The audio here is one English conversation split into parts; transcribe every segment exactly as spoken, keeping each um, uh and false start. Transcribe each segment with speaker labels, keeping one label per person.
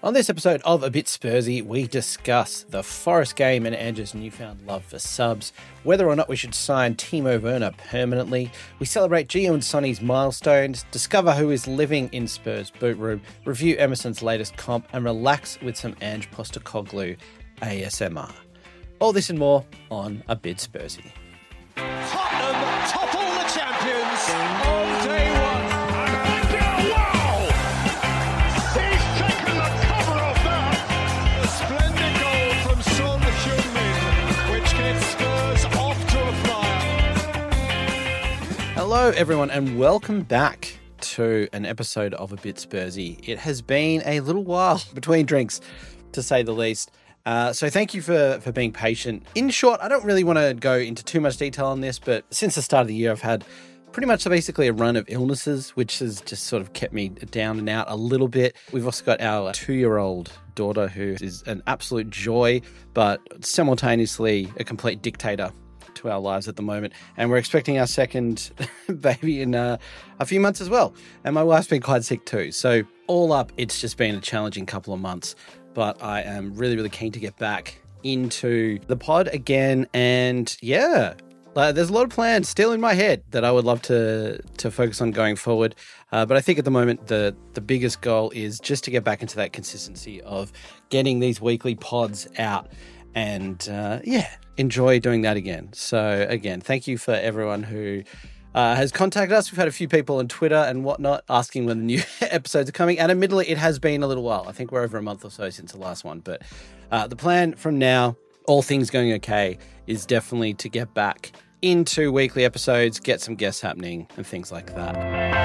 Speaker 1: On this episode of A Bit Spursy, we discuss the Forest game and Andrew's newfound love for subs, whether or not we should sign Timo Werner permanently. We celebrate Gio and Sonny's milestones, discover who is living in Spurs' boot room, review Emerson's latest comp, and relax with some Ange Postecoglou A S M R. All this and more on A Bit Spursy.
Speaker 2: Tottenham topple the champions on day one. And wow! He's taken the cover off that. A splendid goal from Son Heung-min, which gets Spurs off to a flyer.
Speaker 1: Hello, everyone, and welcome back to an episode of A Bit Spursy. It has been a little while between drinks, to say the least. Uh, so thank you for, for being patient. In short, I don't really want to go into too much detail on this, but since the start of the year, I've had pretty much basically a run of illnesses, which has just sort of kept me down and out a little bit. We've also got our two-year-old daughter who is an absolute joy, but simultaneously a complete dictator to our lives at the moment. And we're expecting our second baby in uh, a few months as well. And my wife's been quite sick too. So all up, it's just been a challenging couple of months. But I am really, really keen to get back into the pod again. And yeah, uh, there's a lot of plans still in my head that I would love to to focus on going forward. Uh, but I think at the moment, the, the biggest goal is just to get back into that consistency of getting these weekly pods out and uh, yeah, enjoy doing that again. So again, thank you for everyone who Uh, has contacted us. We've had a few people on Twitter and whatnot asking when the new episodes are coming. And admittedly, it has been a little while. I think we're over a month or so since the last one. But uh, the plan from now, all things going okay, is definitely to get back into weekly episodes, get some guests happening and things like that.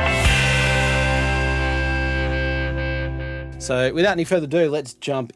Speaker 1: So without any further ado, let's jump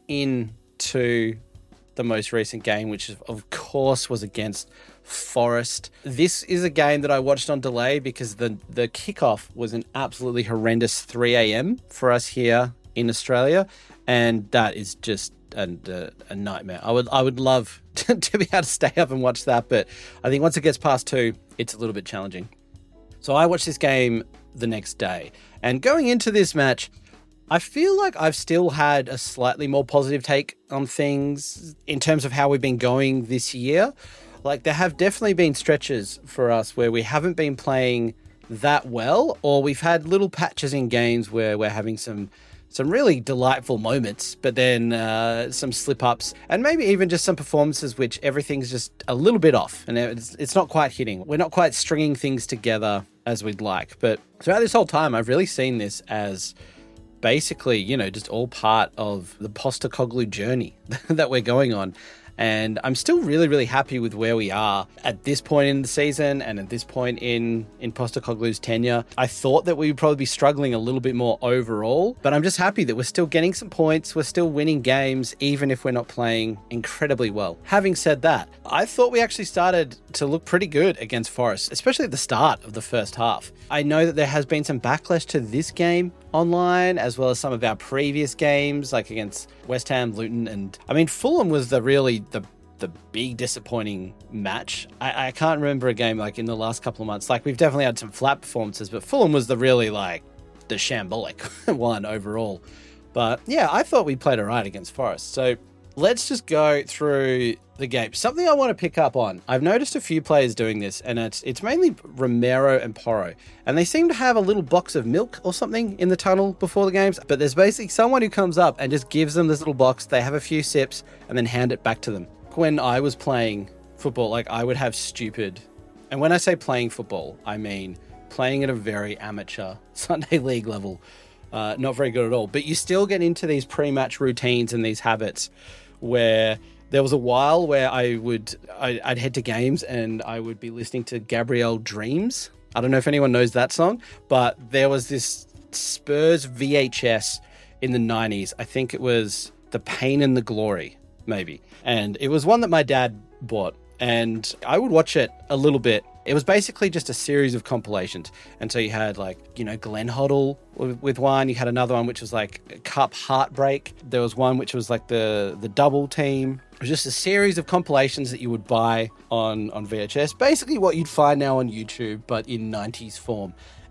Speaker 1: into the most recent game, which of course was against Forest. This is a game that I watched on delay because the the kickoff was an absolutely horrendous three a.m. for us here in Australia, and that is just a, a, a nightmare. I would I would love to, to be able to stay up and watch that, but I think once it gets past two, it's a little bit challenging. So I watched this game the next day, and going into this match, I feel like I've still had a slightly more positive take on things in terms of how we've been going this year. Like, there have definitely been stretches for us where we haven't been playing that well, or we've had little patches in games where we're having some some really delightful moments, but then uh, some slip-ups, and maybe even just some performances which everything's just a little bit off, and it's, it's not quite hitting. We're not quite stringing things together as we'd like. But throughout this whole time, I've really seen this as basically, you know, just all part of the Postecoglou journey that we're going on. And I'm still really, really happy with where we are at this point in the season and at this point in, in Postecoglou's tenure. I thought that we would probably be struggling a little bit more overall, but I'm just happy that we're still getting some points. We're still winning games, even if we're not playing incredibly well. Having said that, I thought we actually started to look pretty good against Forest, especially at the start of the first half. I know that there has been some backlash to this game online, as well as some of our previous games, like against West Ham, Luton, and I mean, Fulham was the really the the big disappointing match. I, I can't remember a game like in the last couple of months. Like, we've definitely had some flat performances, but Fulham was the really like the shambolic one overall. But yeah, I thought we played all right against Forest. So let's just go through the game. Something I want to pick up on. I've noticed a few players doing this, and it's it's mainly Romero and Porro. And they seem to have a little box of milk or something in the tunnel before the games. But there's basically someone who comes up and just gives them this little box. They have a few sips and then hand it back to them. When I was playing football, like, I would have stupid... And when I say playing football, I mean playing at a very amateur Sunday league level. Uh, not very good at all. But you still get into these pre-match routines and these habits where... There was a while where I would, I, I'd head to games and I would be listening to Gabrielle Dreams. I don't know if anyone knows that song, but there was this Spurs V H S in the nineties. I think it was The Pain and the Glory, maybe. And it was one that my dad bought, and I would watch it a little bit. It was basically just a series of compilations. And so you had, like, you know, Glenn Hoddle with one. You had another one which was like Cup Heartbreak. There was one which was like the the double team. It was just a series of compilations that you would buy on, on V H S. Basically what you'd find now on YouTube, but in nineties form.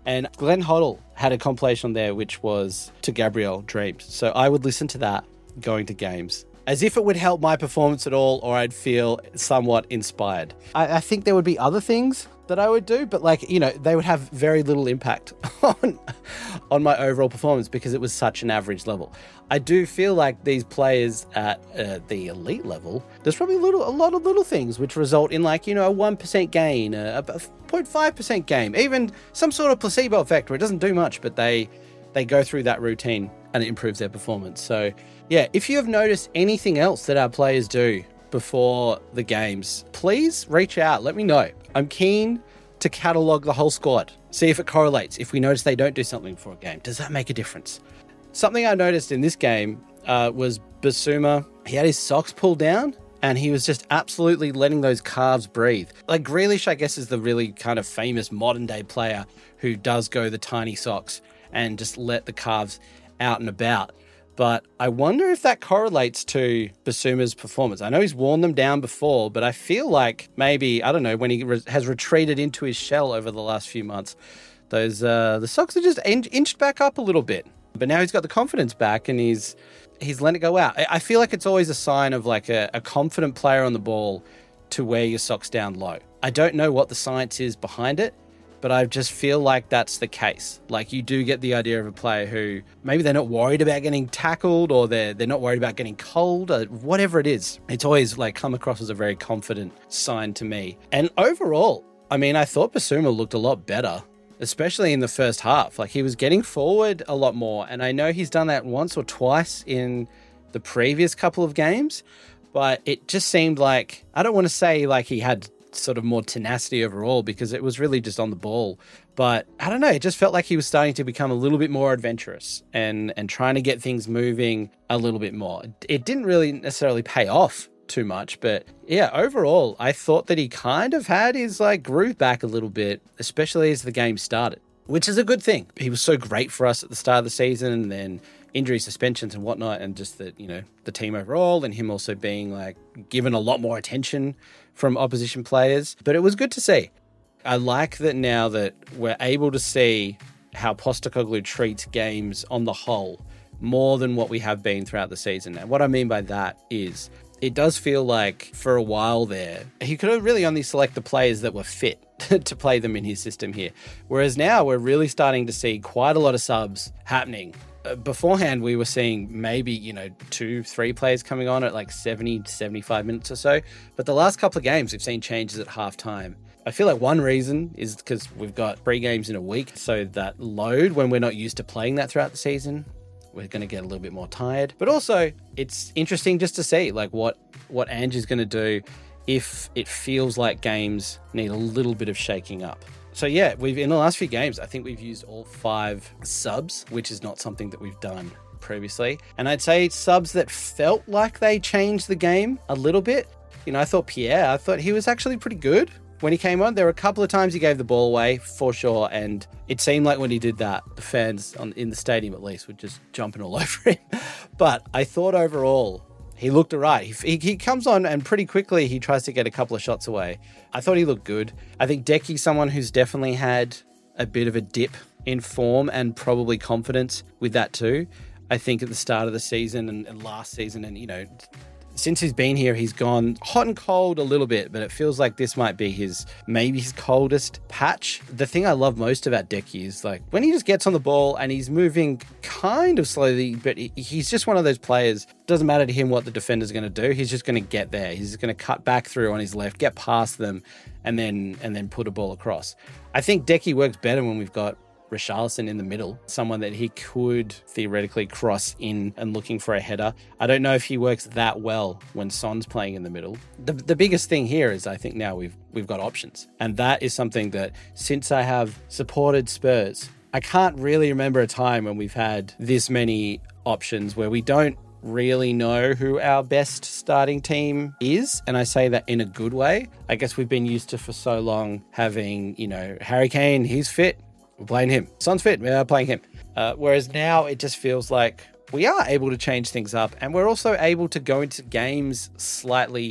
Speaker 1: And Glenn Hoddle had a compilation on there, which was To Gabrielle Dreams. So I would listen to that going to games, as if it would help my performance at all, or I'd feel somewhat inspired. I, I think there would be other things that I would do, but like, you know, they would have very little impact on, on my overall performance because it was such an average level. I do feel like these players at uh, the elite level, there's probably a, little, a lot of little things which result in like, you know, a one percent gain, a, a zero point five percent gain, even some sort of placebo effect where it doesn't do much, but they they go through that routine and it improves their performance. So yeah, if you have noticed anything else that our players do before the games, please reach out. Let me know. I'm keen to catalogue the whole squad, see if it correlates. If we notice they don't do something before a game, does that make a difference? Something I noticed in this game uh, was Bissouma. He had his socks pulled down and he was just absolutely letting those calves breathe. Like Grealish, I guess, is the really kind of famous modern day player who does go the tiny socks and just let the calves out and about. But I wonder if that correlates to Bissouma's performance. I know he's worn them down before, but I feel like maybe, I don't know, when he re- has retreated into his shell over the last few months, those uh, the socks are just in- inched back up a little bit. But now he's got the confidence back and he's he's letting it go out. I, I feel like it's always a sign of like a, a confident player on the ball to wear your socks down low. I don't know what the science is behind it, but I just feel like that's the case. Like you do get the idea of a player who maybe they're not worried about getting tackled or they're, they're not worried about getting cold or whatever it is. It's always like come across as a very confident sign to me. And overall, I mean, I thought Bissouma looked a lot better, especially in the first half. Like he was getting forward a lot more. And I know he's done that once or twice in the previous couple of games, but it just seemed like, I don't want to say like he had sort of more tenacity overall because it was really just on the ball. But I don't know, it just felt like he was starting to become a little bit more adventurous and, and trying to get things moving a little bit more. It didn't really necessarily pay off too much, but yeah, overall, I thought that he kind of had his like groove back a little bit, especially as the game started, which is a good thing. He was so great for us at the start of the season and then injury suspensions and whatnot, and just that, you know, the team overall and him also being like given a lot more attention from opposition players. But it was good to see. I like that now that we're able to see how Postecoglou treats games on the whole more than what we have been throughout the season. And what I mean by that is it does feel like for a while there, he could really only select the players that were fit to play them in his system here. Whereas now we're really starting to see quite a lot of subs happening. Uh, beforehand, we were seeing maybe, you know, two, three players coming on at like seventy to seventy-five minutes or so. But the last couple of games, we've seen changes at halftime. I feel like one reason is because we've got three games in a week. So that load, when we're not used to playing that throughout the season, we're going to get a little bit more tired. But also, it's interesting just to see like what, what Ange is going to do if it feels like games need a little bit of shaking up. So yeah, we've in the last few games, I think we've used all five subs, which is not something that we've done previously. And I'd say subs that felt like they changed the game a little bit. You know, I thought Pierre, I thought he was actually pretty good when he came on. There were a couple of times he gave the ball away, for sure. And it seemed like when he did that, the fans on, in the stadium at least were just jumping all over him. But I thought overall, he looked all right. He, he comes on and pretty quickly he tries to get a couple of shots away. I thought he looked good. I think Decky's someone who's definitely had a bit of a dip in form and probably confidence with that too. I think at the start of the season and, and last season and, you know, since he's been here, he's gone hot and cold a little bit, but it feels like this might be his, maybe his coldest patch. The thing I love most about Decky is like when he just gets on the ball and he's moving kind of slowly, but he, he's just one of those players. Doesn't matter to him what the defender's going to do. He's just going to get there. He's just going to cut back through on his left, get past them, and then and then put a ball across. I think Decky works better when we've got Richarlison in the middle, someone that he could theoretically cross in and looking for a header. I don't know if he works that well when Son's playing in the middle. The, the biggest thing here is I think now we've we've got options. And that is something that since I have supported Spurs, I can't really remember a time when we've had this many options where we don't really know who our best starting team is. And I say that in a good way. I guess we've been used to for so long having, you know, Harry Kane, he's fit. We're playing him. Son's fit. We're playing him. Uh, whereas now it just feels like we are able to change things up and we're also able to go into games slightly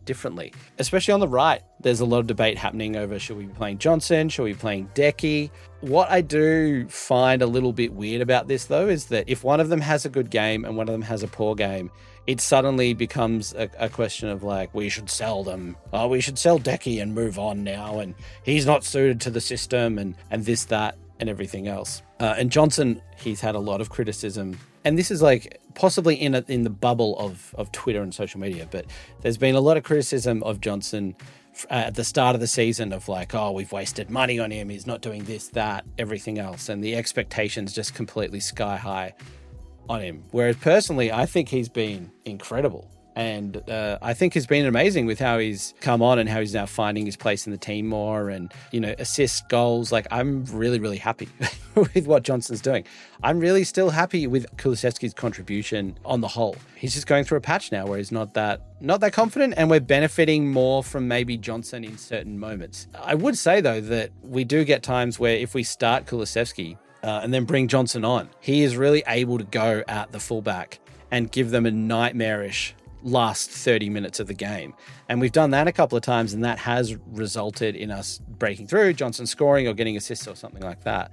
Speaker 1: differently, especially on the right. There's a lot of debate happening over should we be playing Johnson, should we be playing Decky. What I do find a little bit weird about this, though, is that if one of them has a good game and one of them has a poor game, it suddenly becomes a, a question of like, we should sell them. Oh, we should sell Decky and move on now. And he's not suited to the system and, and this, that, and everything else. Uh, and Johnson, he's had a lot of criticism. And this is like possibly in a, in the bubble of, of Twitter and social media, but there's been a lot of criticism of Johnson at the start of the season of like, oh, we've wasted money on him. He's not doing this, that, everything else. And the expectations just completely sky high on him. Whereas personally, I think he's been incredible. And uh, I think he's been amazing with how he's come on and how he's now finding his place in the team more and, you know, assist goals. Like, I'm really, really happy with what Johnson's doing. I'm really still happy with Kulusevski's contribution on the whole. He's just going through a patch now where he's not that not that confident, and we're benefiting more from maybe Johnson in certain moments. I would say, though, that we do get times where if we start Kulusevski uh, and then bring Johnson on, he is really able to go at the fullback and give them a nightmarish last thirty minutes of the game. And we've done that a couple of times, and that has resulted in us breaking through, Johnson scoring or getting assists or something like that.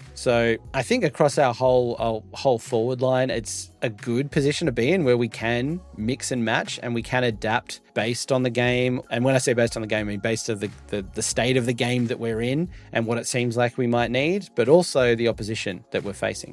Speaker 1: So I think across our whole our whole forward line, it's a good position to be in where we can mix and match and we can adapt based on the game. And when I say based on the game, I mean based on the, the, the state of the game that we're in and what it seems like we might need, but also the opposition that we're facing.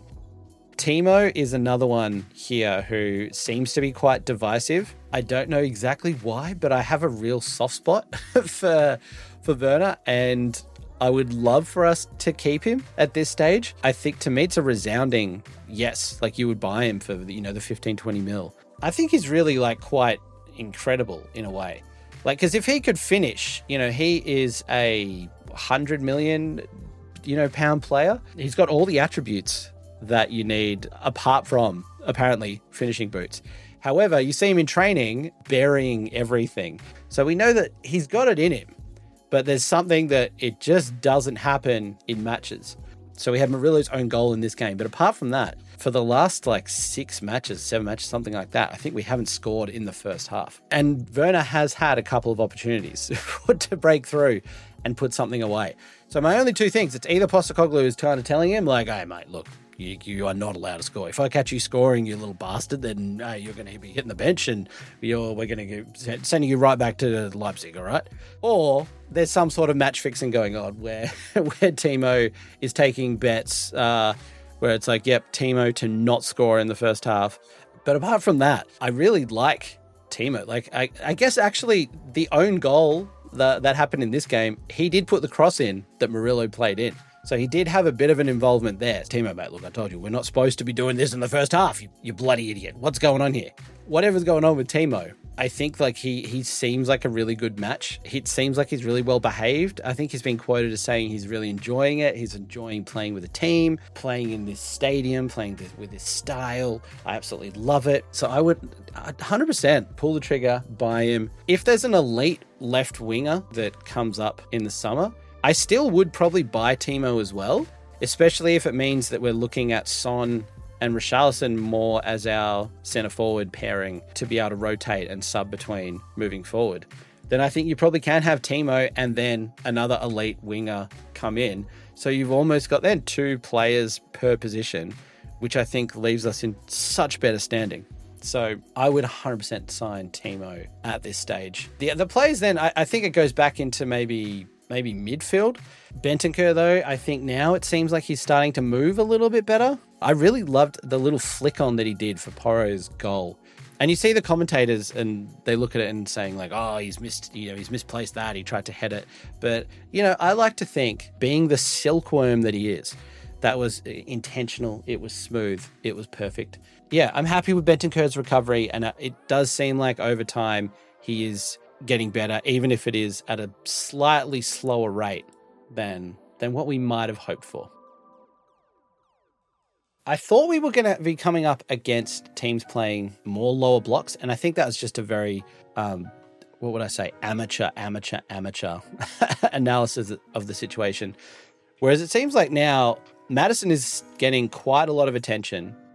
Speaker 1: Timo is another one here who seems to be quite divisive. I don't know exactly why, but I have a real soft spot for for Werner, and I would love for us to keep him at this stage. I think to me it's a resounding yes, like you would buy him for, you know, the fifteen, twenty mil. I think he's really like quite incredible in a way. Like, because if he could finish, you know, he is a one hundred million, you know, pound player. He's got all the attributes that you need apart from apparently finishing boots. However, you see him in training burying everything. So we know that he's got it in him, but there's something that it just doesn't happen in matches. So we have Murillo's own goal in this game. But apart from that, for the last like six matches, seven matches, something like that, I think we haven't scored in the first half. And Werner has had a couple of opportunities to break through and put something away. So my only two things, it's either Postecoglou is kind of telling him like, hey mate, look, You, you are not allowed to score. If I catch you scoring, you little bastard, then uh, you're going to be hitting the bench and you're, we're going to be sending you right back to Leipzig, all right? Or there's some sort of match fixing going on where, where Timo is taking bets uh, where it's like, yep, Timo to not score in the first half. But apart from that, I really like Timo. Like, I, I guess actually the own goal that, that happened in this game, he did put the cross in that Murillo played in. So he did have a bit of an involvement there. Timo, mate, look, I told you, we're not supposed to be doing this in the first half, you, you bloody idiot. What's going on here? Whatever's going on with Timo, I think like he he seems like a really good match. It seems like he's really well behaved. I think he's been quoted as saying he's really enjoying it. He's enjoying playing with a team, playing in this stadium, playing this, with this style. I absolutely love it. So I would one hundred percent pull the trigger, buy him. If there's an elite left winger that comes up in the summer, I still would probably buy Timo as well, especially if it means that we're looking at Son and Richarlison more as our centre forward pairing to be able to rotate and sub between moving forward. Then I think you probably can have Timo and then another elite winger come in. So you've almost got then two players per position, which I think leaves us in such better standing. So I would one hundred percent sign Timo at this stage. The, the players then, I, I think it goes back into maybe... maybe midfield. Bentancur, though, I think now it seems like he's starting to move a little bit better. I really loved the little flick on that he did for Porro's goal. And you see the commentators and they look at it and saying like, oh, he's missed, you know, he's misplaced that. He tried to head it. But, you know, I like to think being the silkworm that he is, that was intentional. It was smooth. It was perfect. Yeah, I'm happy with Bentancur's recovery. And it does seem like over time he is getting better, even if it is at a slightly slower rate than than what we might have hoped for. I thought we were going to be coming up against teams playing more lower blocks, and I think that was just a very, um, what would I say, amateur, amateur, amateur analysis of the situation. Whereas it seems like now Maddison is getting quite a lot of attention.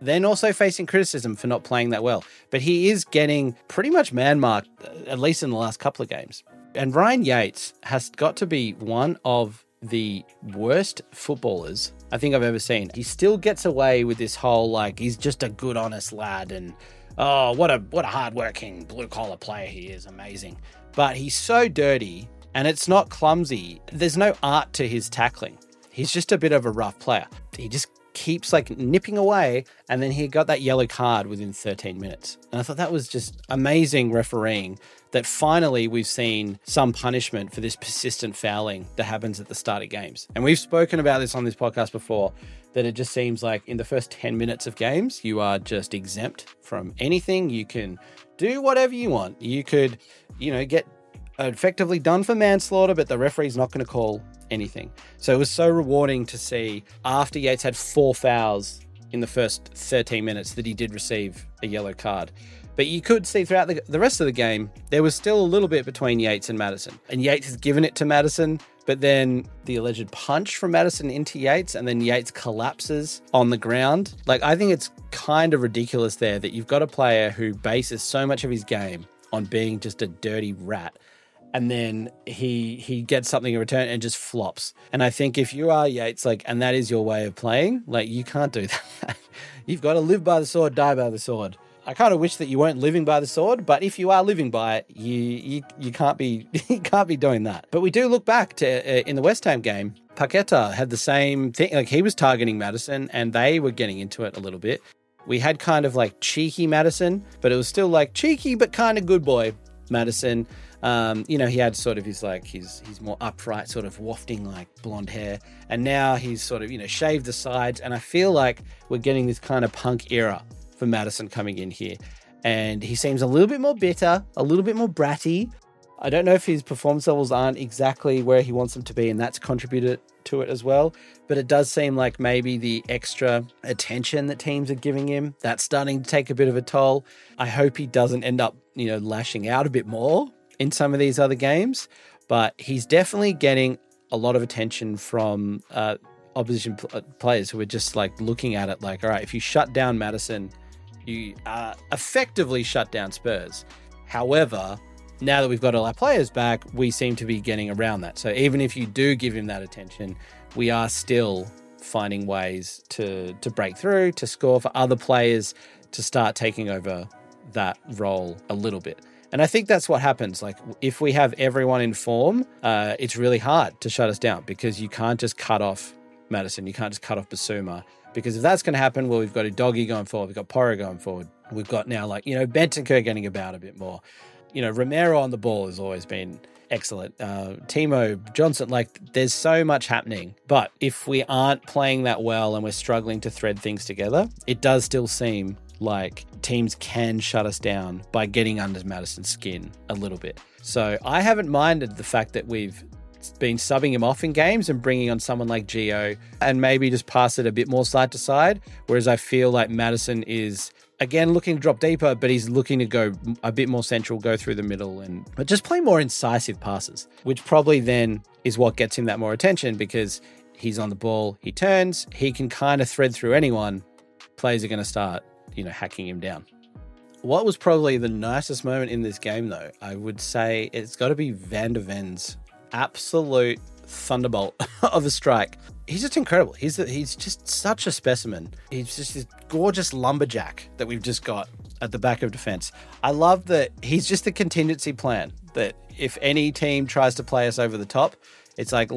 Speaker 1: then also facing criticism for not playing that well. But he is getting pretty much man-marked, at least in the last couple of games. And Ryan Yates has got to be one of the worst footballers I think I've ever seen. He still gets away with this whole, like, he's just a good, honest lad, and oh, what a what a hard-working blue-collar player he is, amazing. But he's so dirty, and it's not clumsy. There's no art to his tackling. He's just a bit of a rough player. He just keeps like nipping away, and then he got that yellow card within thirteen minutes. And I thought that was just amazing refereeing, that finally we've seen some punishment for this persistent fouling that happens at the start of games. And we've spoken about this on this podcast before, that it just seems like in the first ten minutes of games, you are just exempt from anything. You can do whatever you want. You could, you know, get effectively done for manslaughter, but the referee's not going to call anything. So it was so rewarding to see after Yates had four fouls in the first thirteen minutes that he did receive a yellow card. But you could see throughout the, the rest of the game, there was still a little bit between Yates and Maddison. And Yates has given it to Maddison, but then the alleged punch from Maddison into Yates, and then Yates collapses on the ground. Like, I think it's kind of ridiculous there that you've got a player who bases so much of his game on being just a dirty rat, and then he he gets something in return and just flops. And I think if you are Yates, like, and that is your way of playing, like, you can't do that. You've got to live by the sword, die by the sword. I kind of wish that you weren't living by the sword, but if you are living by it, you you, you can't be you can't be doing that. But we do look back to uh, in the West Ham game, Paqueta had the same thing. Like, he was targeting Maddison, and they were getting into it a little bit. We had kind of like cheeky Maddison, but it was still like cheeky but kind of good boy Maddison. Um, you know, he had sort of his like his his more upright, sort of wafting like blonde hair, and now he's sort of, you know, shaved the sides. And I feel like we're getting this kind of punk era for Maddison coming in here, and he seems a little bit more bitter, a little bit more bratty. I don't know if his performance levels aren't exactly where he wants them to be, and that's contributed to it as well. But it does seem like maybe the extra attention that teams are giving him, that's starting to take a bit of a toll. I hope he doesn't end up, you know, lashing out a bit more in some of these other games, but he's definitely getting a lot of attention from uh, opposition pl- players who are just like looking at it like, all right, if you shut down Maddison, you uh, effectively shut down Spurs. However, now that we've got all our players back, we seem to be getting around that. So even if you do give him that attention, we are still finding ways to to break through, to score, for other players to start taking over that role a little bit. And I think that's what happens. Like, if we have everyone in form, uh, it's really hard to shut us down, because you can't just cut off Maddison. You can't just cut off Basuma. Because if that's going to happen, well, we've got a Doggy going forward. We've got Porro going forward. We've got now, like, you know, Bentancur getting about a bit more. You know, Romero on the ball has always been excellent. Uh, Timo Johnson, like, there's so much happening. But if we aren't playing that well and we're struggling to thread things together, it does still seem like teams can shut us down by getting under Maddison's skin a little bit. So I haven't minded the fact that we've been subbing him off in games and bringing on someone like Gio and maybe just pass it a bit more side to side. Whereas I feel like Maddison is, again, looking to drop deeper, but he's looking to go a bit more central, go through the middle, and but just play more incisive passes, which probably then is what gets him that more attention, because he's on the ball, he turns, he can kind of thread through anyone. Players are going to start, you know, hacking him down. What was probably the nicest moment in this game, though, I would say it's got to be Van der Ven's absolute thunderbolt of a strike. He's just incredible. He's he's just such a specimen. He's just this gorgeous lumberjack that we've just got at the back of defense. I love that he's just a contingency plan, that if any team tries to play us over the top, it's like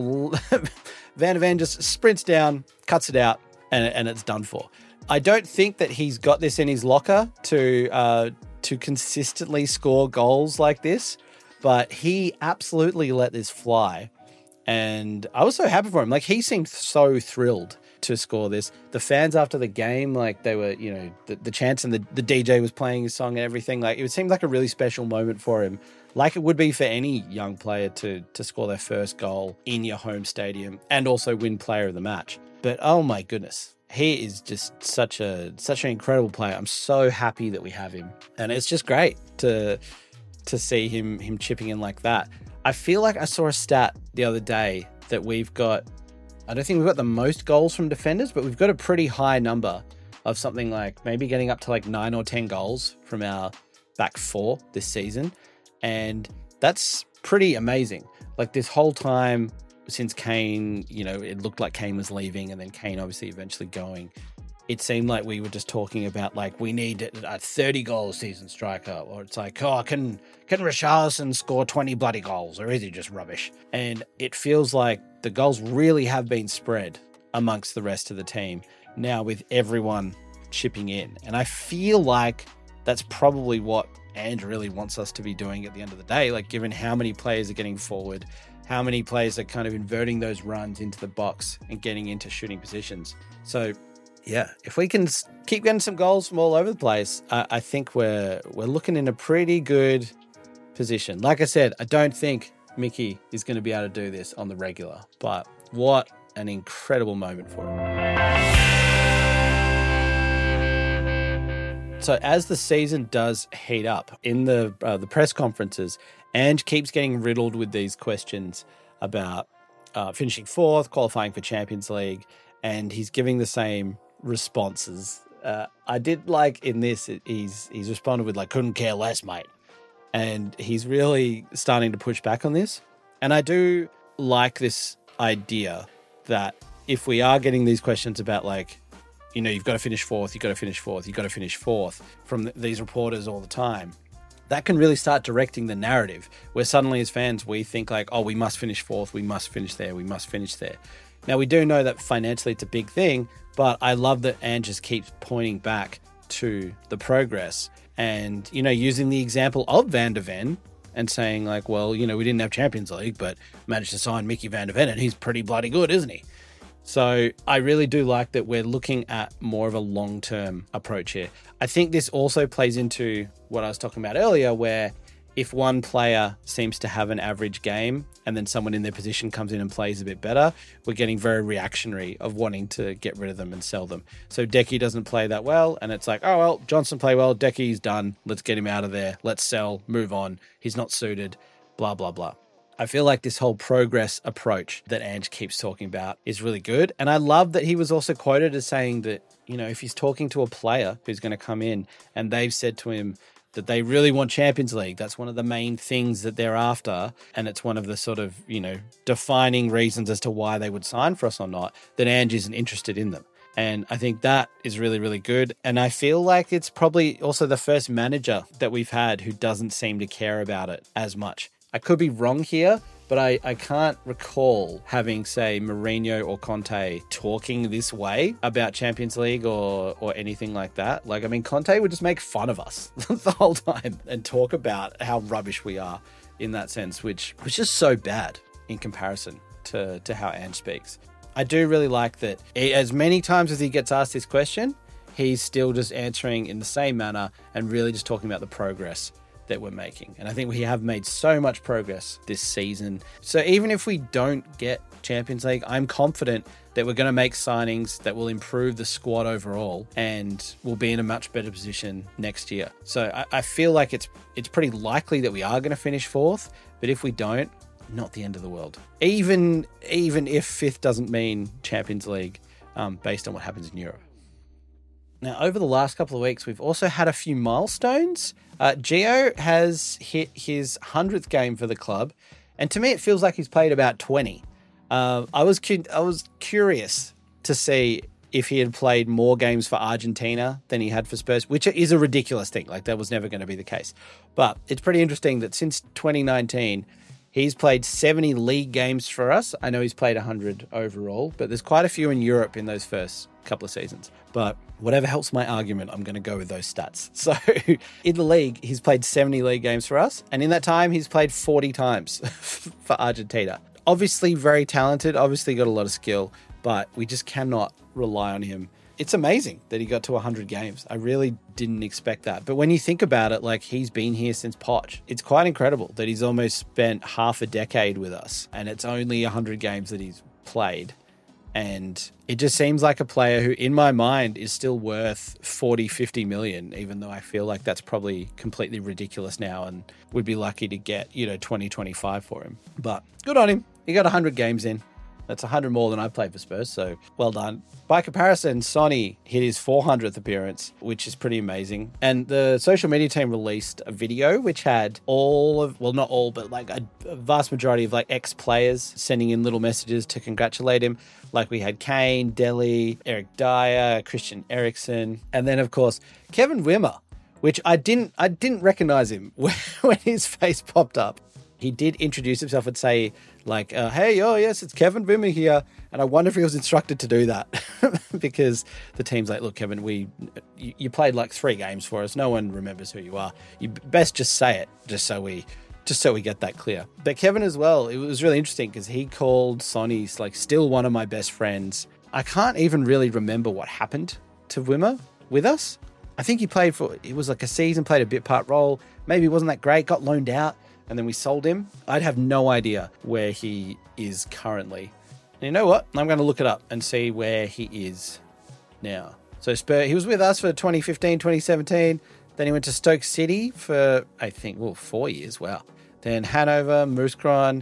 Speaker 1: Van der Ven just sprints down, cuts it out, and, and it's done for. I don't think that he's got this in his locker to uh, to consistently score goals like this, but he absolutely let this fly. And I was so happy for him. Like, he seemed so thrilled to score this. The fans after the game, like, they were, you know, the, the chants, and the, the D J was playing his song and everything. Like, it seemed like a really special moment for him, like it would be for any young player to to score their first goal in your home stadium and also win player of the match. But oh my goodness, he is just such a such an incredible player. I'm so happy that we have him, and it's just great to to see him him chipping in like that. I feel like I saw a stat the other day that we've got, I don't think we've got the most goals from defenders, but we've got a pretty high number of something like maybe getting up to like nine or ten goals from our back four this season. And that's pretty amazing. Like this whole time since Kane, you know, it looked like Kane was leaving and then Kane obviously eventually going. It seemed like we were just talking about like we need a thirty goal season striker, or it's like, oh, can can Richarlison score twenty bloody goals, or is he just rubbish? And it feels like the goals really have been spread amongst the rest of the team now with everyone chipping in. And I feel like that's probably what Ange really wants us to be doing at the end of the day, like given how many players are getting forward, how many players are kind of inverting those runs into the box and getting into shooting positions. So yeah, if we can keep getting some goals from all over the place, I, I think we're we're looking in a pretty good position. Like I said, I don't think Mickey is going to be able to do this on the regular, but what an incredible moment for him. So as the season does heat up in the uh, the press conferences, Ange keeps getting riddled with these questions about uh, finishing fourth, qualifying for Champions League, and he's giving the same responses. Uh, I did like in this, he's he's responded with like, couldn't care less, mate. And he's really starting to push back on this. And I do like this idea that if we are getting these questions about like, you know, you've got to finish fourth, you've got to finish fourth, you've got to finish fourth from th- these reporters all the time, that can really start directing the narrative where suddenly as fans, we think like, oh, we must finish fourth, we must finish there, we must finish there. Now, we do know that financially it's a big thing, but I love that Ange just keeps pointing back to the progress and, you know, using the example of Van de Ven and saying like, well, you know, we didn't have Champions League, but managed to sign Mickey Van de Ven and he's pretty bloody good, isn't he? So I really do like that we're looking at more of a long-term approach here. I think this also plays into what I was talking about earlier, where if one player seems to have an average game and then someone in their position comes in and plays a bit better, we're getting very reactionary of wanting to get rid of them and sell them. So Decky doesn't play that well, and it's like, oh, well, Johnson play well, Decky's done, let's get him out of there, let's sell, move on, he's not suited, blah, blah, blah. I feel like this whole progress approach that Ange keeps talking about is really good. And I love that he was also quoted as saying that, you know, if he's talking to a player who's going to come in and they've said to him that they really want Champions League, that's one of the main things that they're after, and it's one of the sort of, you know, defining reasons as to why they would sign for us or not, that Ange isn't interested in them. And I think that is really, really good. And I feel like it's probably also the first manager that we've had who doesn't seem to care about it as much. I could be wrong here, but I, I can't recall having, say, Mourinho or Conte talking this way about Champions League or or anything like that. Like, I mean, Conte would just make fun of us the whole time and talk about how rubbish we are in that sense, which was just so bad in comparison to, to how Ange speaks. I do really like that he, as many times as he gets asked this question, he's still just answering in the same manner and really just talking about the progress that we're making. And I think we have made so much progress this season. So even if we don't get Champions League, I'm confident that we're going to make signings that will improve the squad overall and we'll be in a much better position next year. So I, I feel like it's it's pretty likely that we are going to finish fourth, but if we don't, not the end of the world. Even even if fifth doesn't mean Champions League, um, based on what happens in Europe. Now, over the last couple of weeks, we've also had a few milestones. Uh, Gio has hit his hundredth game for the club, and to me, it feels like he's played about twenty. Uh, I was cu- I was curious to see if he had played more games for Argentina than he had for Spurs, which is a ridiculous thing. Like, that was never going to be the case. But it's pretty interesting that since twenty nineteen, he's played seventy league games for us. I know he's played one hundred overall, but there's quite a few in Europe in those first couple of seasons. But whatever helps my argument, I'm going to go with those stats. So in the league, he's played seventy league games for us. And in that time, he's played forty times for Argentina. Obviously very talented, obviously got a lot of skill, but we just cannot rely on him. It's amazing that he got to one hundred games. I really didn't expect that. But when you think about it, like, he's been here since Poch. It's quite incredible that he's almost spent half a decade with us and it's only one hundred games that he's played. And it just seems like a player who, in my mind, is still worth forty, fifty million, even though I feel like that's probably completely ridiculous now and would be lucky to get, you know, twenty, twenty-five for him. But good on him. He got one hundred games in. That's one hundred more than I played for Spurs, so well done. By comparison, Sonny hit his four hundredth appearance, which is pretty amazing. And the social media team released a video which had all of, well, not all, but like a, a vast majority of like ex-players sending in little messages to congratulate him. Like we had Kane, Dele, Eric Dyer, Christian Eriksen, and then of course Kevin Wimmer, which I didn't I didn't recognize him when his face popped up. He did introduce himself and say, like, uh, hey, oh, yes, it's Kevin Wimmer here. And I wonder if he was instructed to do that because the team's like, look, Kevin, we you, you played like three games for us. No one remembers who you are. You best just say it just so we just so we get that clear. But Kevin as well, it was really interesting because he called Sonny's like still one of my best friends. I can't even really remember what happened to Wimmer with us. I think he played for, it was like a season, played a bit part role. Maybe he wasn't that great, got loaned out. And then we sold him. I'd have no idea where he is currently. And you know what? I'm going to look it up and see where he is now. So Spur, he was with us for twenty fifteen, twenty seventeen. Then he went to Stoke City for, I think, well, four years. Wow. Then Hanover, Mouscron,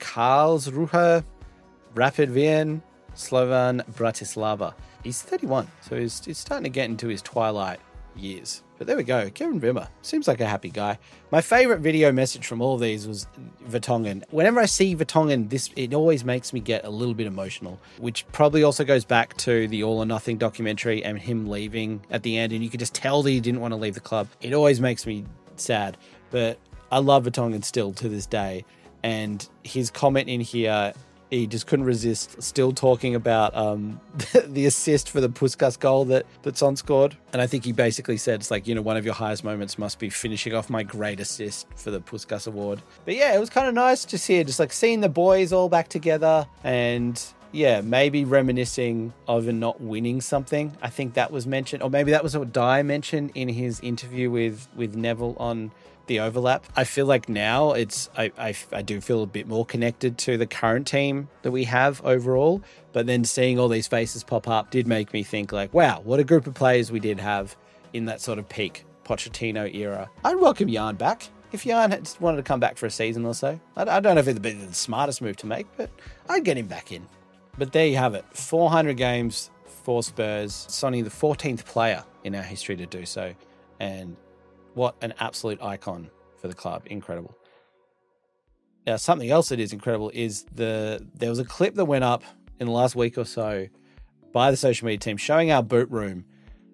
Speaker 1: Karlsruhe, Rapid Wien, Slovan Bratislava. He's thirty-one, so he's, he's starting to get into his twilight years. But there we go. Kevin Wimmer seems like a happy guy. My favorite video message from all of these was Vertonghen. Whenever I see Vertonghen, this it always makes me get a little bit emotional, which probably also goes back to the All or Nothing documentary and him leaving at the end, and you could just tell that he didn't want to leave the club. It always makes me sad, but I love Vertonghen still to this day. And his comment in here, he just couldn't resist still talking about um, the assist for the Puskas goal that, that Son scored. And I think he basically said, it's like, you know, one of your highest moments must be finishing off my great assist for the Puskas award. But yeah, it was kind of nice to see it, just like seeing the boys all back together and yeah, maybe reminiscing of not winning something. I think that was mentioned, or maybe that was what Dyer mentioned in his interview with, with Neville on the overlap. I feel like now it's I, I I do feel a bit more connected to the current team that we have overall, but then seeing all these faces pop up did make me think like, wow, what a group of players we did have in that sort of peak Pochettino era. I'd welcome Jan back if Jan had wanted to come back for a season or so. I, I don't know if it'd be the smartest move to make, but I'd get him back in. But there you have it, four hundred games for Spurs. Sonny, the fourteenth player in our history to do so, and what an absolute icon for the club. Incredible. Now, something else that is incredible is the there was a clip that went up in the last week or so by the social media team showing our boot room.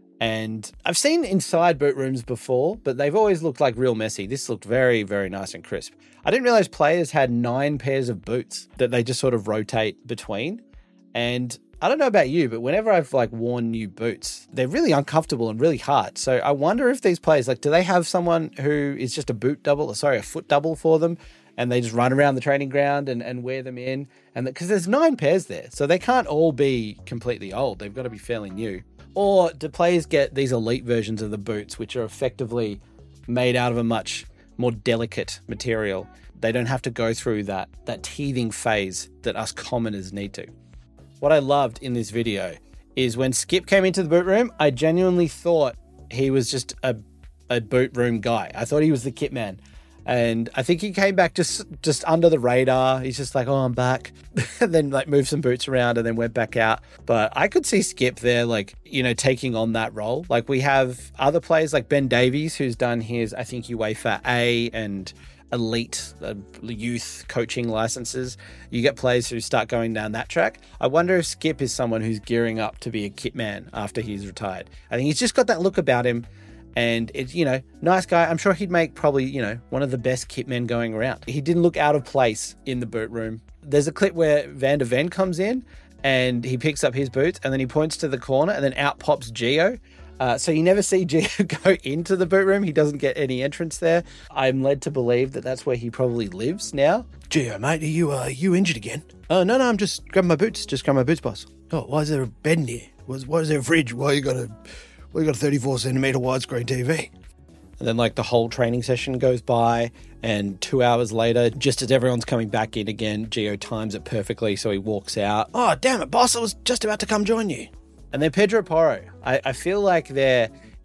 Speaker 1: And I've seen inside boot rooms before, but they've always looked like real messy. This looked very, very nice and crisp. I didn't realize players had nine pairs of boots that they just sort of rotate between. And I don't know about you, but whenever I've like worn new boots, they're really uncomfortable and really hard. So I wonder if these players, like, do they have someone who is just a boot double, or sorry, a foot double for them, and they just run around the training ground and, and wear them in? And because the, there's nine pairs there, so they can't all be completely old. They've got to be fairly new. Or do players get these elite versions of the boots, which are effectively made out of a much more delicate material? They don't have to go through that that teething phase that us commoners need to. What I loved in this video is when Skip came into the boot room, I genuinely thought he was just a, a boot room guy. I thought he was the kit man. And I think he came back just just under the radar. He's just like, oh, I'm back. And then like moved some boots around and then went back out. But I could see Skip there, like, you know, taking on that role. Like we have other players like Ben Davies, who's done his, I think, UEFA A and elite uh, youth coaching licenses. You get players who start going down that track. I wonder if Skip is someone who's gearing up to be a kit man after he's retired. I think he's just got that look about him, and it's, you know, nice guy. I'm sure he'd make probably, you know, one of the best kit men going around. He didn't look out of place in the boot room. There's a clip where Van der Ven comes in and he picks up his boots and then he points to the corner and then out pops Gio. Uh, so you never see Gio go into the boot room. He doesn't get any entrance there. I'm led to believe that that's where he probably lives now.
Speaker 3: Gio, mate, are you uh, you injured again?
Speaker 1: Oh, no, no, I'm just grabbing my boots. Just grabbing my boots, boss.
Speaker 3: Oh, why is there a bed in here? Why is, why is there a fridge? Why you got a, why you got a thirty-four centimetre widescreen T V?
Speaker 1: And then like the whole training session goes by, and two hours later, just as everyone's coming back in again, Gio times it perfectly, so he walks out.
Speaker 3: Oh, damn it, boss, I was just about to come join you.
Speaker 1: And then Pedro Porro. I, I feel like they're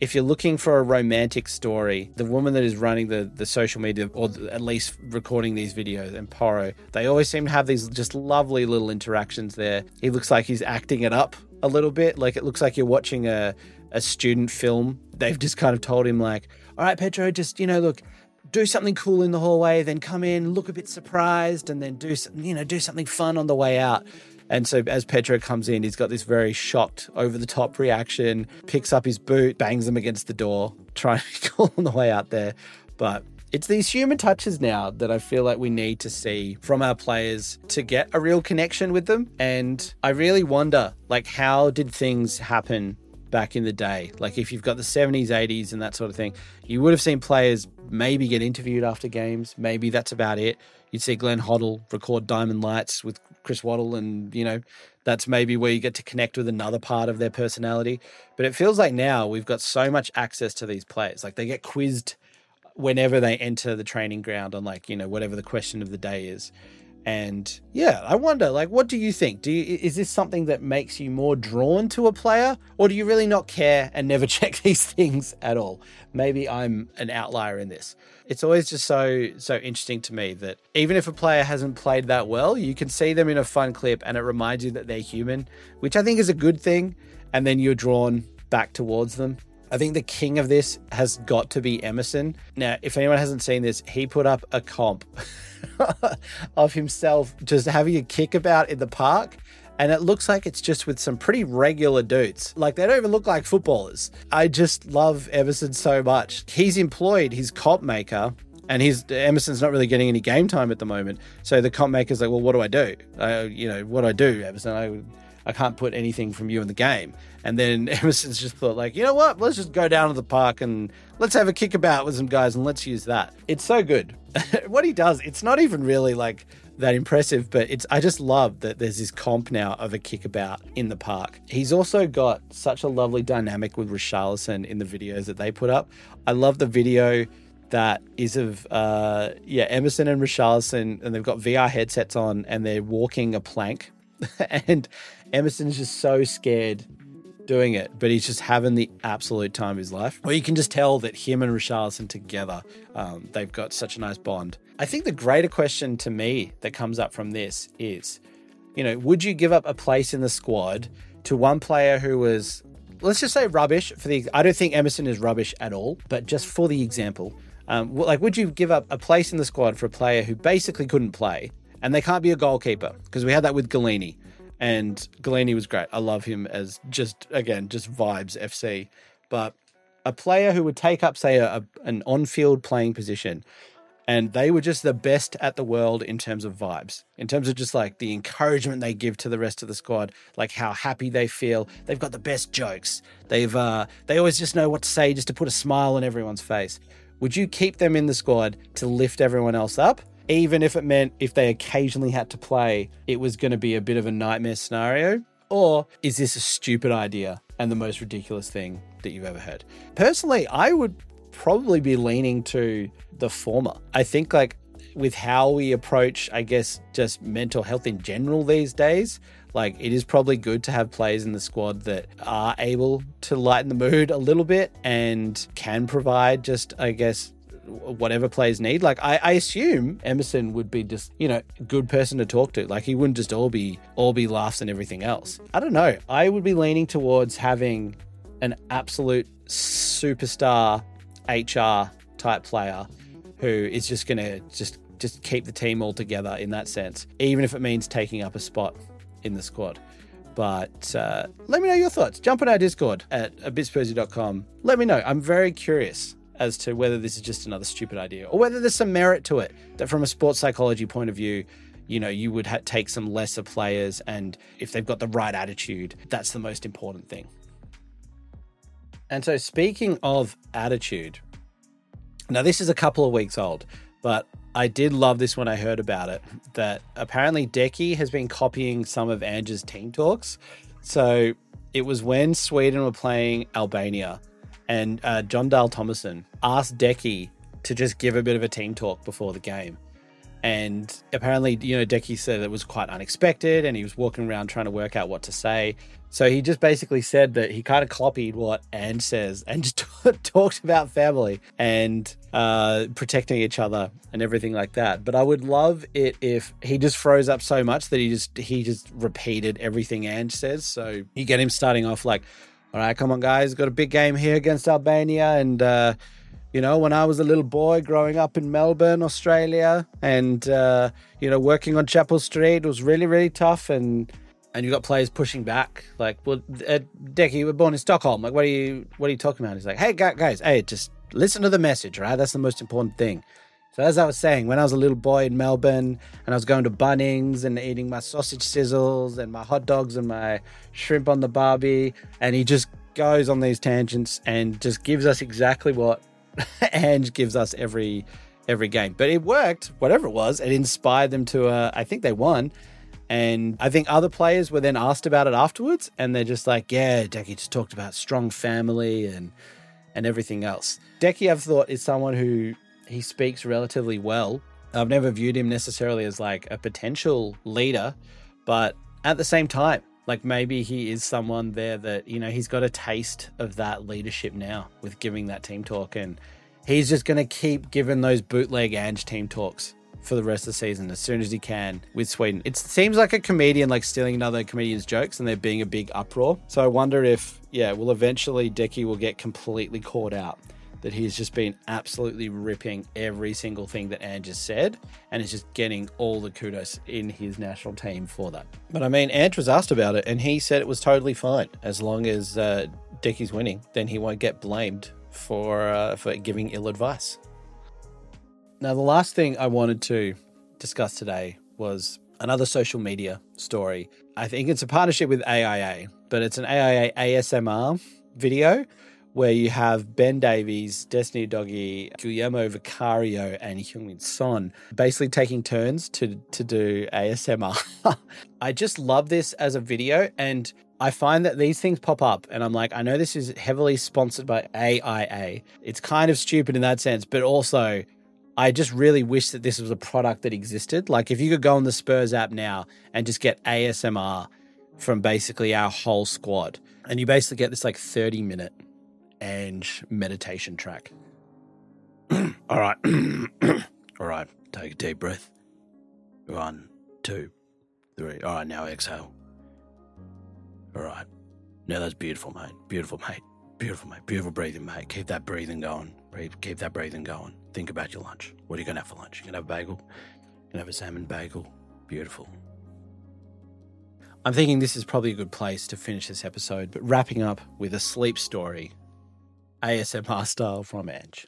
Speaker 1: if you're looking for a romantic story, the woman that is running the, the social media, or at least recording these videos, and Porro, they always seem to have these just lovely little interactions there. He looks like he's acting it up a little bit. Like it looks like you're watching a, a student film. They've just kind of told him like, all right, Pedro, just, you know, look, do something cool in the hallway, then come in, look a bit surprised, and then do some, you know, do something fun on the way out. And so as Pedro comes in, he's got this very shocked, over-the-top reaction, picks up his boot, bangs them against the door, trying to be cool on the way out there. But it's these human touches now that I feel like we need to see from our players to get a real connection with them. And I really wonder, like, how did things happen back in the day? Like, if you've got the seventies, eighties and that sort of thing, you would have seen players maybe get interviewed after games. Maybe that's about it. You'd see Glenn Hoddle record Diamond Lights with Chris Waddle, and, you know, that's maybe where you get to connect with another part of their personality. But it feels like now we've got so much access to these players. Like, they get quizzed whenever they enter the training ground on, like, you know, whatever the question of the day is. And yeah, I wonder, like, what do you think? Do you, is this something that makes you more drawn to a player, or do you really not care and never check these things at all? Maybe I'm an outlier in this. It's always just so, so interesting to me that even if a player hasn't played that well, you can see them in a fun clip and it reminds you that they're human, which I think is a good thing. And then you're drawn back towards them. I think the king of this has got to be Emerson. Now, if anyone hasn't seen this, he put up a comp of himself just having a kickabout in the park. And it looks like it's just with some pretty regular dudes. Like, they don't even look like footballers. I just love Emerson so much. He's employed his comp maker, and he's Emerson's not really getting any game time at the moment. So the comp maker's like, well, what do I do? Uh, you know, what do I do, Emerson? I, I can't put anything from you in the game. And then Emerson's just thought, like, you know what? Let's just go down to the park and let's have a kickabout with some guys and let's use that. It's so good. What he does, it's not even really like that impressive, but it's I just love that there's this comp now of a kickabout in the park. He's also got such a lovely dynamic with Richarlison in the videos that they put up. I love the video that is of uh yeah Emerson and Richarlison, and they've got V R headsets on and they're walking a plank and Emerson's just so scared doing it, but he's just having the absolute time of his life. Or you can just tell that him and Richarlison together, um, they've got such a nice bond. I think the greater question to me that comes up from this is, you know, would you give up a place in the squad to one player who was, let's just say rubbish for the, I don't think Emerson is rubbish at all, but just for the example, um, like, would you give up a place in the squad for a player who basically couldn't play and they can't be a goalkeeper? Because we had that with Galini. And Galini was great. I love him as just, again, just vibes F C. But a player who would take up, say, a, an on-field playing position, and they were just the best at the world in terms of vibes, in terms of just like the encouragement they give to the rest of the squad, like how happy they feel. They've got the best jokes. They've uh, they always just know what to say just to put a smile on everyone's face. Would you keep them in the squad to lift everyone else up? Even if it meant if they occasionally had to play, it was going to be a bit of a nightmare scenario? Or is this a stupid idea and the most ridiculous thing that you've ever heard? Personally, I would probably be leaning to the former. I think, like, with how we approach, I guess, just mental health in general these days, like, it is probably good to have players in the squad that are able to lighten the mood a little bit and can provide just, I guess, whatever players need. Like, I, I assume Emerson would be just, you know, a good person to talk to. Like, he wouldn't just all be all be laughs and everything else. I don't know. I would be leaning towards having an absolute superstar H R type player who is just going to just just keep the team all together in that sense, even if it means taking up a spot in the squad. But uh, let me know your thoughts. Jump on our Discord at a bit spursy dot com. Let me know. I'm very curious as to whether this is just another stupid idea or whether there's some merit to it, that from a sports psychology point of view, you know, you would ha- take some lesser players, and if they've got the right attitude, that's the most important thing. And so, speaking of attitude, now this is a couple of weeks old, but I did love this when I heard about it, that apparently Decky has been copying some of Ange's team talks. So it was when Sweden were playing Albania, and uh, John Dahl Tomasson asked Decky to just give a bit of a team talk before the game. And apparently, you know, Decky said it was quite unexpected and he was walking around trying to work out what to say. So he just basically said that he kind of copied what Ange says and just talked about family and uh, protecting each other and everything like that. But I would love it if he just froze up so much that he just he just repeated everything Ange says. So you get him starting off like, all right, come on, guys, got a big game here against Albania. And, uh, you know, when I was a little boy growing up in Melbourne, Australia, and, uh, you know, working on Chapel Street, it was really, really tough. And and you got players pushing back, like, well, uh, Decky, you were born in Stockholm. Like, what are you what are you talking about? He's like, hey, guys, hey, just listen to the message, right? That's the most important thing. So as I was saying, when I was a little boy in Melbourne and I was going to Bunnings and eating my sausage sizzles and my hot dogs and my shrimp on the barbie, and he just goes on these tangents and just gives us exactly what Ange gives us every every game. But it worked, whatever it was. It inspired them to, uh, I think they won. And I think other players were then asked about it afterwards. And they're just like, yeah, Decky just talked about strong family and and everything else. Decky, I've thought, is someone who he speaks relatively well. I've never viewed him necessarily as like a potential leader. But at the same time, like maybe he is someone there that, you know, he's got a taste of that leadership now with giving that team talk. And he's just going to keep giving those bootleg Ange team talks for the rest of the season as soon as he can with Sweden. It seems like a comedian like stealing another comedian's jokes and there being a big uproar. So I wonder if, yeah, well, eventually Decky will get completely caught out that he's just been absolutely ripping every single thing that Ange has said and is just getting all the kudos in his national team for that. But I mean, Ange was asked about it and he said it was totally fine. As long as uh, Decky's winning, then he won't get blamed for uh, for giving ill advice. Now, the last thing I wanted to discuss today was another social media story. I think it's a partnership with A I A, but it's an A I A A S M R video where you have Ben Davies, Destiny Doggy, Guillermo Vicario, and Heung-min Son basically taking turns to, to do A S M R. I just love this as a video, and I find that these things pop up, and I'm like, I know this is heavily sponsored by A I A. It's kind of stupid in that sense, but also I just really wish that this was a product that existed. Like if you could go on the Spurs app now and just get A S M R from basically our whole squad, and you basically get this like thirty minute Ange meditation track. All right. All right. Take a deep breath. One, two, three. All right, now exhale. All right. Now that's beautiful, mate. Beautiful, mate. Beautiful, mate. Beautiful breathing, mate. Keep that breathing going. Breathe, keep that breathing going. Think about your lunch. What are you going to have for lunch? You're going to have a bagel? You're going to have a salmon bagel? Beautiful. I'm thinking this is probably a good place to finish this episode, but wrapping up with a sleep story, A S M R style from Ange.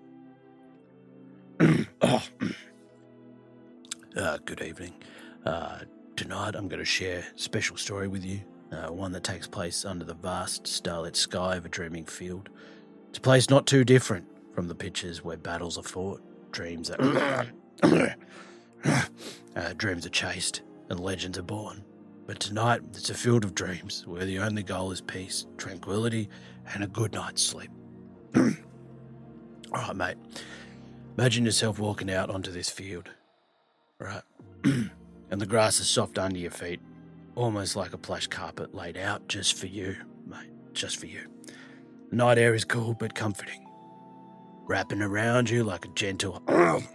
Speaker 1: oh. uh, good evening. Uh, tonight I'm going to share a special story with you, uh, one that takes place under the vast starlit sky of a dreaming field. It's a place not too different from the pitches where battles are fought, dreams are uh, dreams are chased, and legends are born. But tonight, it's a field of dreams where the only goal is peace, tranquility, and a good night's sleep. All right, mate. Imagine yourself walking out onto this field, right? And the grass is soft under your feet, almost like a plush carpet laid out just for you, mate, just for you. The night air is cool but comforting, wrapping around you like a gentle...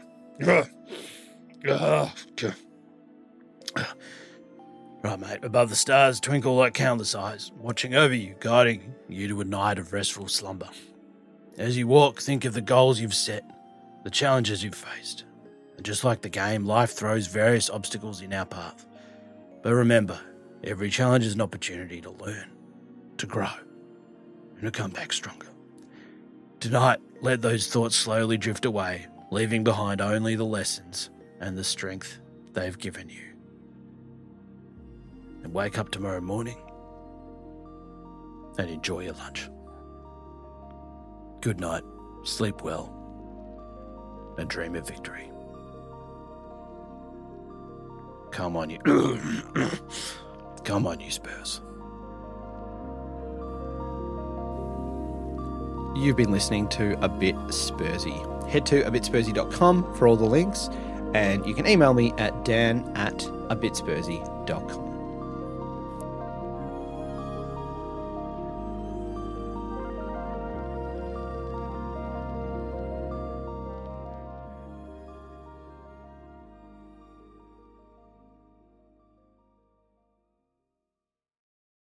Speaker 1: Right, mate, above the stars twinkle like countless eyes, watching over you, guiding you to a night of restful slumber. As you walk, think of the goals you've set, the challenges you've faced. And just like the game, life throws various obstacles in our path. But remember, every challenge is an opportunity to learn, to grow, and to come back stronger. Tonight, let those thoughts slowly drift away, leaving behind only the lessons and the strength they've given you. And wake up tomorrow morning and enjoy your lunch. Good night, sleep well, and dream of victory. Come on, you. Come on, you Spurs. You've been listening to A Bit Spursy. Head to a bit spursy dot com for all the links,
Speaker 4: And you can email me at dan at a bit spursy dot com.